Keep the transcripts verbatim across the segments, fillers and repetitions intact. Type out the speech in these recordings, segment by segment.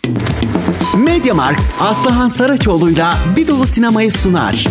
Mediamarkt, Aslıhan Saraçoğlu'yla Bir Dolu Sinema'yı sunar.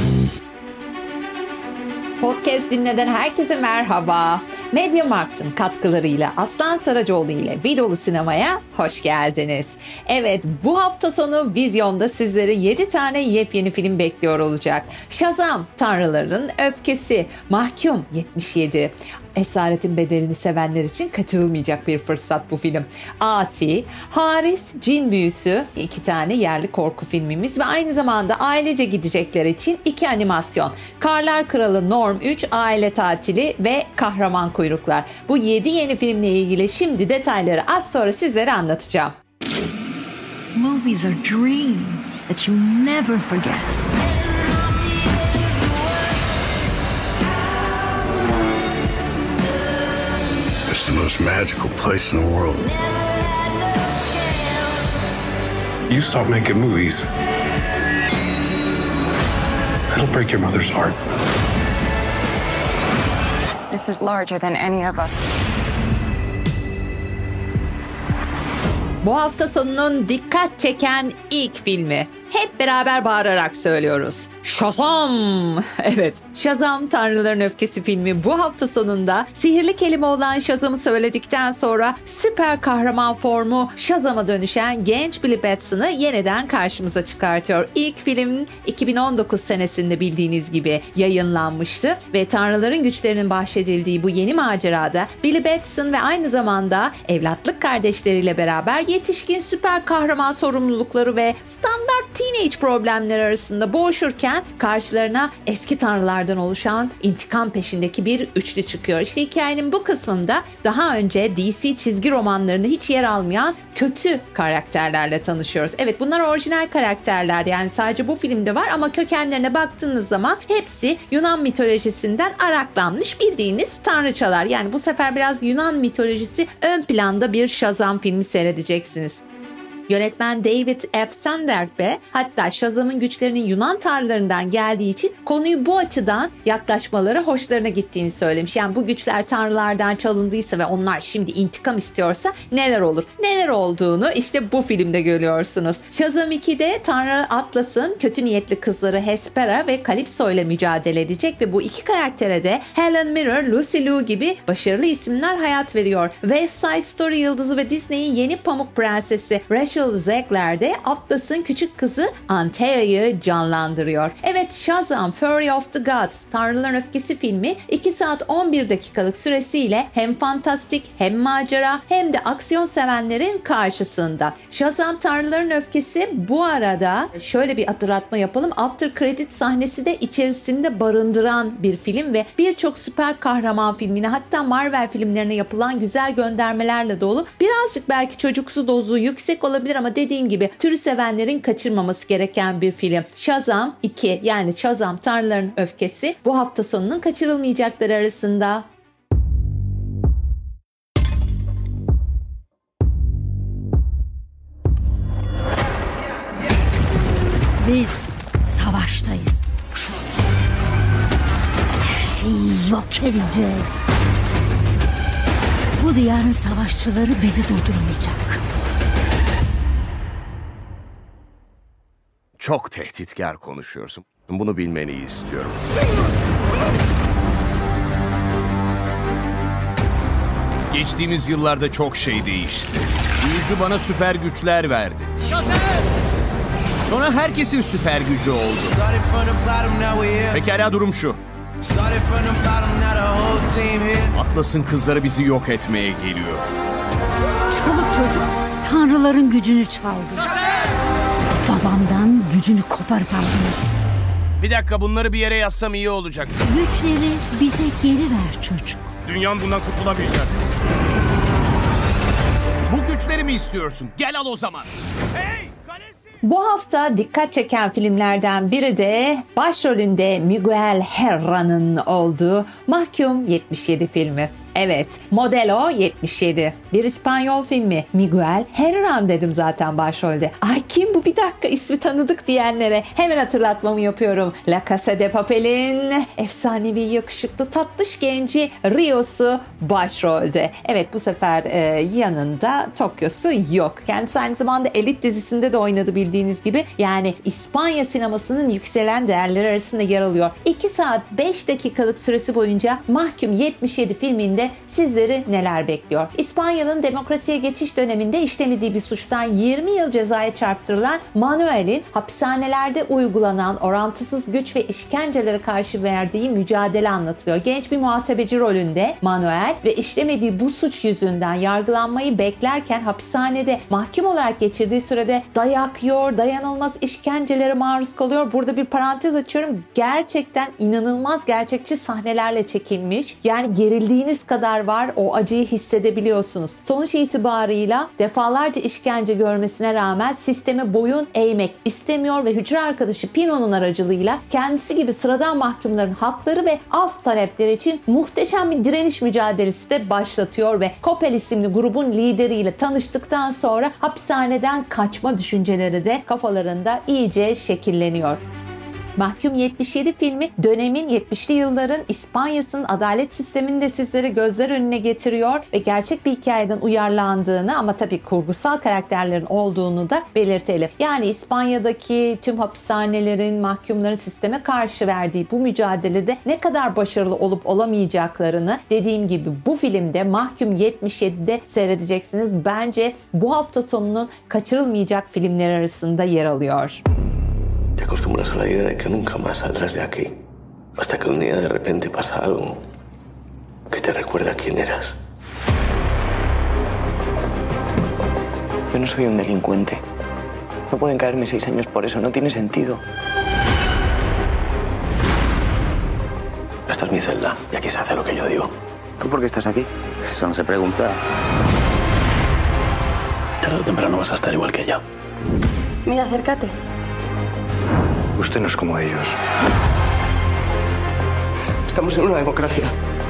Podcast dinleden herkese merhaba. Mediamarkt'ın katkılarıyla Aslan Saracoğlu ile Bir Dolu Sinema'ya hoş geldiniz. Evet, bu hafta sonu vizyonda sizleri yedi tane yepyeni film bekliyor olacak. Shazam, Tanrıların Öfkesi, Mahkum yetmiş yedi. Esaretin Bedelini sevenler için kaçırılmayacak bir fırsat bu film. Asi, Haris, Cin Büyüsü, iki tane yerli korku filmimiz ve aynı zamanda ailece gidecekler için iki animasyon. Karlar Kralı Norm üç, Aile Tatili ve Kahraman Kuyruklar. Bu yedi yeni filmle ilgili şimdi detayları az sonra sizlere anlatacağım. Movies are dreams that you never forget. It's the most magical place in the world. You stop making movies, it'll break your mother's heart. This is larger than any of us. Bu hafta sonunun dikkat çeken ilk filmi. Hep beraber bağırarak söylüyoruz. Shazam! Evet, Shazam Tanrıların Öfkesi filmi bu hafta sonunda sihirli kelime olan Shazam'ı söyledikten sonra süper kahraman formu Shazam'a dönüşen genç Billy Batson'ı yeniden karşımıza çıkartıyor. İlk film iki bin on dokuz senesinde bildiğiniz gibi yayınlanmıştı ve Tanrıların güçlerinin bahşedildiği bu yeni macerada Billy Batson ve aynı zamanda evlatlık kardeşleriyle beraber yetişkin süper kahraman sorumlulukları ve standart teenage problemler arasında boğuşurken karşılarına eski tanrılardan oluşan intikam peşindeki bir üçlü çıkıyor. İşte hikayenin bu kısmında daha önce D C çizgi romanlarında hiç yer almayan kötü karakterlerle tanışıyoruz. Evet, bunlar orijinal karakterler, yani sadece bu filmde var ama kökenlerine baktığınız zaman hepsi Yunan mitolojisinden araklanmış bildiğiniz tanrıçalar. Yani bu sefer biraz Yunan mitolojisi ön planda bir Shazam filmi seyredeceksiniz. Yönetmen David F. Sandberg, hatta Shazam'ın güçlerinin Yunan tanrılarından geldiği için konuyu bu açıdan yaklaşmaları hoşlarına gittiğini söylemiş. Yani bu güçler tanrılardan çalındıysa ve onlar şimdi intikam istiyorsa neler olur? Neler olduğunu işte bu filmde görüyorsunuz. Shazam iki'de Tanrı Atlas'ın kötü niyetli kızları Hespera ve Calypso ile mücadele edecek ve bu iki karaktere de Helen Mirren, Lucy Liu gibi başarılı isimler hayat veriyor. West Side Story yıldızı ve Disney'in yeni Pamuk Prensesi Rachel Zegler de Atlas'ın küçük kızı Anthea'yı canlandırıyor. Evet, Shazam Fury of the Gods Tanrıların Öfkesi filmi iki saat on bir dakikalık süresiyle hem fantastik hem macera hem de aksiyon sevenlerin karşısında. Shazam Tanrıların Öfkesi bu arada şöyle bir hatırlatma yapalım. After credit sahnesi de içerisinde barındıran bir film ve birçok süper kahraman filmine, hatta Marvel filmlerine yapılan güzel göndermelerle dolu. Birazcık belki çocuksu dozu yüksek olabilir ama dediğim gibi türü sevenlerin kaçırmaması gereken bir film. Shazam iki, yani Shazam Tanrıların Öfkesi bu hafta sonunun kaçırılmayacakları arasında. Biz savaştayız. Her şeyi yok edeceğiz. Bu diyarın savaşçıları bizi durduramayacak. Çok tehditkar konuşuyorsun. Bunu bilmeni istiyorum. Geçtiğimiz yıllarda çok şey değişti. Büyücü bana süper güçler verdi. Sonra herkesin süper gücü oldu. Pekala, durum şu. Atlas'ın kızları bizi yok etmeye geliyor. Çoluk çocuk tanrıların gücünü çaldı. Babamdan gücünü koparıp aldınız. Bir dakika, bunları bir yere yazsam iyi olacak. Güçleri bize geri ver çocuk. Dünyan bundan kurtulamayacak. Bu güçleri mi istiyorsun? Gel al o zaman. Hey! Bu hafta dikkat çeken filmlerden biri de başrolünde Miguel Herra'nın olduğu Mahkum yetmiş yedi filmi. Evet, Modelo yetmiş yedi. Bir İspanyol filmi. Miguel Herrera dedim zaten başrolde. Ay kim bu, bir dakika ismi tanıdık diyenlere hemen hatırlatmamı yapıyorum. La Casa de Papel'in efsanevi yakışıklı tatlış genci Rio'su başrolde. Evet, bu sefer e, yanında Tokyo'su yok. Kendisi aynı zamanda Elit dizisinde de oynadı bildiğiniz gibi. Yani İspanya sinemasının yükselen değerleri arasında yer alıyor. iki saat beş dakikalık süresi boyunca Mahkum yetmiş yedi filminde sizleri neler bekliyor? İspanya'nın demokrasiye geçiş döneminde işlemediği bir suçtan yirmi yıl cezaya çarptırılan Manuel'in hapishanelerde uygulanan orantısız güç ve işkencelere karşı verdiği mücadele anlatılıyor. Genç bir muhasebeci rolünde Manuel ve işlemediği bu suç yüzünden yargılanmayı beklerken hapishanede mahkum olarak geçirdiği sürede dayak yiyor, dayanılmaz işkencelere maruz kalıyor. Burada bir parantez açıyorum. Gerçekten inanılmaz gerçekçi sahnelerle çekilmiş. Yani gerildiğiniz kadar var. O acıyı hissedebiliyorsunuz. Sonuç itibarıyla defalarca işkence görmesine rağmen sisteme boyun eğmek istemiyor ve hücre arkadaşı Pino'nun aracılığıyla kendisi gibi sıradan mahkumların hakları ve af talepleri için muhteşem bir direniş mücadelesi de başlatıyor ve Coppel isimli grubun lideriyle tanıştıktan sonra hapishaneden kaçma düşünceleri de kafalarında iyice şekilleniyor. Mahkum yetmiş yedi filmi dönemin yetmişli yılların İspanya'sının adalet sistemini de sizlere gözler önüne getiriyor ve gerçek bir hikayeden uyarlandığını ama tabii kurgusal karakterlerin olduğunu da belirtelim. Yani İspanya'daki tüm hapishanelerin, mahkumların sisteme karşı verdiği bu mücadelede ne kadar başarılı olup olamayacaklarını dediğim gibi bu filmde Mahkum yetmiş yedide seyredeceksiniz. Bence bu hafta sonunun kaçırılmayacak filmler arasında yer alıyor. Te acostumbras a la idea de que nunca más saldrás de aquí. Hasta que un día de repente pasa algo que te recuerda quién eras. Yo no soy un delincuente. No pueden caerme seis años por eso. No tiene sentido. Esta es mi celda y aquí se hace lo que yo digo. ¿Tú por qué estás aquí? Eso no se pregunta. Tarde o temprano vas a estar igual que ella. Mira, acércate. Usted no es como ellos. Estamos en una democracia.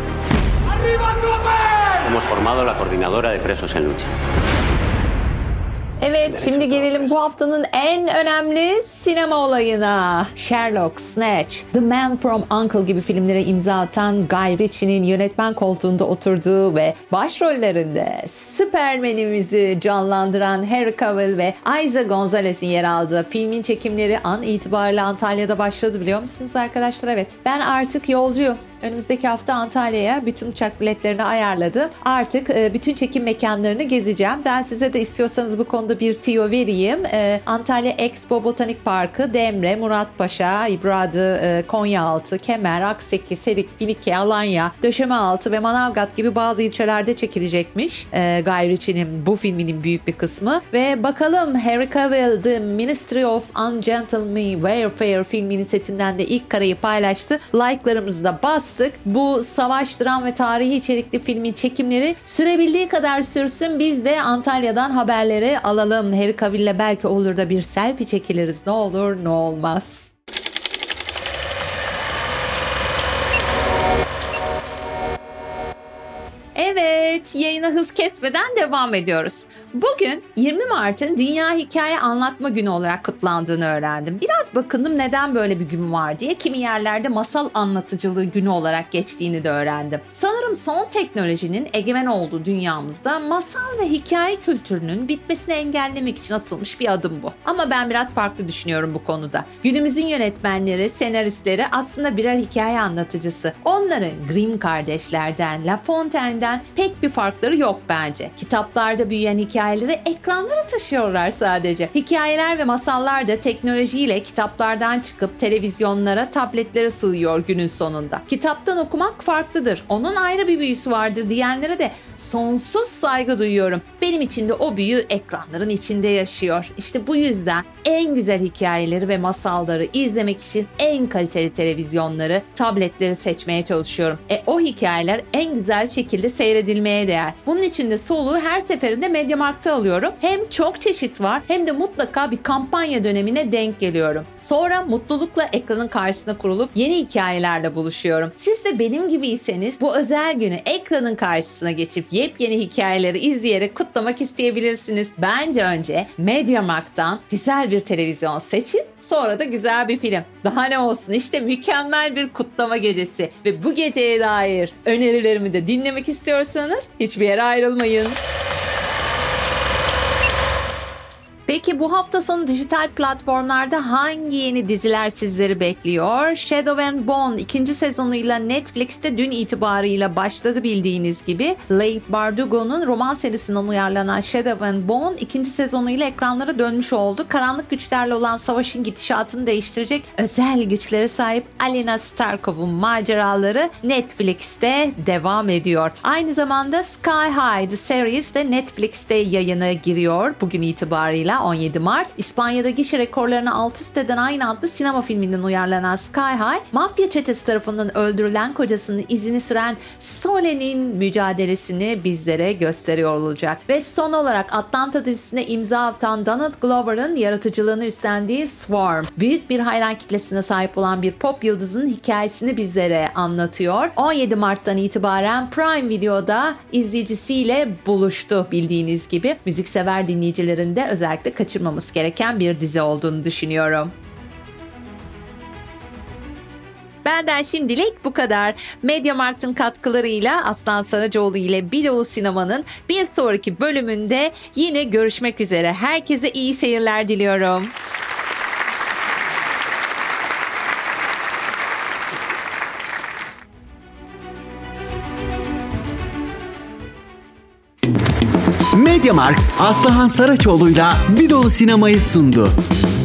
Hemos formado la coordinadora de presos en lucha. Evet, şimdi gelelim bu haftanın en önemli sinema olayına. Sherlock, Snatch, The Man from U N C L E gibi filmlere imza atan Guy Ritchie'nin yönetmen koltuğunda oturduğu ve başrollerinde Superman'imizi canlandıran Henry Cavill ve Eiza Gonzalez'in yer aldığı filmin çekimleri an itibariyle Antalya'da başladı, biliyor musunuz arkadaşlar? Evet, ben artık yolcuyum. Önümüzdeki hafta Antalya'ya bütün uçak biletlerini ayarladım. Artık e, bütün çekim mekanlarını gezeceğim. Ben size de istiyorsanız bu konuda bir tiyo vereyim. E, Antalya Expo Botanik Parkı, Demre, Muratpaşa, İbradı, e, Konyaaltı, Kemer, Akseki, Serik, Finike, Alanya, Döşemealtı ve Manavgat gibi bazı ilçelerde çekilecekmiş. E, Guy Ritchie'nin bu filminin büyük bir kısmı. Ve bakalım Henry Cavill The Ministry of Ungentlemanly Warfare filminin setinden de ilk kareyi paylaştı. Like'larımızı da bas. Bu savaş, dram ve tarihi içerikli filmin çekimleri sürebildiği kadar sürsün. Biz de Antalya'dan haberleri alalım. Henry Cavill'le belki olur da bir selfie çekiliriz. Ne olur ne olmaz. Evet, yayına hız kesmeden devam ediyoruz. Bugün yirmi Mart'ın Dünya Hikaye Anlatma Günü olarak kutlandığını öğrendim. Biraz bakındım neden böyle bir gün var diye. Kimi yerlerde masal anlatıcılığı günü olarak geçtiğini de öğrendim. Sanırım son teknolojinin egemen olduğu dünyamızda masal ve hikaye kültürünün bitmesini engellemek için atılmış bir adım bu. Ama ben biraz farklı düşünüyorum bu konuda. Günümüzün yönetmenleri, senaristleri aslında birer hikaye anlatıcısı. Onların Grimm kardeşlerden, La Fontaine'den pek bir farkları yok bence. Kitaplarda büyüyen hikayeleri ekranlara taşıyorlar sadece. Hikayeler ve masallar da teknolojiyle kitaplardan çıkıp televizyonlara, tabletlere sığıyor günün sonunda. Kitaptan okumak farklıdır. Onun ayrı bir büyüsü vardır diyenlere de sonsuz saygı duyuyorum. Benim için de o büyü ekranların içinde yaşıyor. İşte bu yüzden en güzel hikayeleri ve masalları izlemek için en kaliteli televizyonları, tabletleri seçmeye çalışıyorum. E o hikayeler en güzel şekilde seyredilmeye değer. Bunun için de soluğu her seferinde MediaMarkt'ta alıyorum. Hem çok çeşit var hem de mutlaka bir kampanya dönemine denk geliyorum. Sonra mutlulukla ekranın karşısına kurulup yeni hikayelerle buluşuyorum. Siz de benim gibiyseniz bu özel günü ekranın karşısına geçip yepyeni hikayeleri izleyerek kutlamak isteyebilirsiniz. Bence önce MediaMarkt'tan güzel bir televizyon seçin, sonra da güzel bir film. Daha ne olsun, işte mükemmel bir kutlama gecesi ve bu geceye dair önerilerimi de dinlemek istiyorsanız hiçbir yere ayrılmayın. Peki bu hafta sonu dijital platformlarda hangi yeni diziler sizleri bekliyor? Shadow and Bone ikinci sezonuyla Netflix'te dün itibarıyla başladı bildiğiniz gibi. Leigh Bardugo'nun roman serisinden uyarlanan Shadow and Bone ikinci sezonuyla ekranlara dönmüş oldu. Karanlık güçlerle olan savaşın gidişatını değiştirecek özel güçlere sahip Alina Starkov'un maceraları Netflix'te devam ediyor. Aynı zamanda Sky High The Series de Netflix'te yayına giriyor bugün itibarıyla on yedi Mart. İspanya'da gişe rekorlarını alt üst eden aynı adlı sinema filminden uyarlanan Sky High, mafya çetesi tarafından öldürülen kocasının izini süren Sole'nin mücadelesini bizlere gösteriyor olacak. Ve son olarak Atlanta dizisine imza atan Donald Glover'ın yaratıcılığını üstlendiği Swarm, büyük bir hayran kitlesine sahip olan bir pop yıldızının hikayesini bizlere anlatıyor. on yedi Mart'tan itibaren Prime Video'da izleyicisiyle buluştu bildiğiniz gibi. Müziksever dinleyicilerin de özellikle kaçırmaması gereken bir dizi olduğunu düşünüyorum. Benden şimdilik bu kadar. MediaMarkt'ın katkılarıyla Aslan Saracoğlu ile Bir Dolu Sinema'nın bir sonraki bölümünde yine görüşmek üzere. Herkese iyi seyirler diliyorum. MediaMarkt Aslıhan Saraçoğlu'yla Bir Dolu Sinema'yı sundu.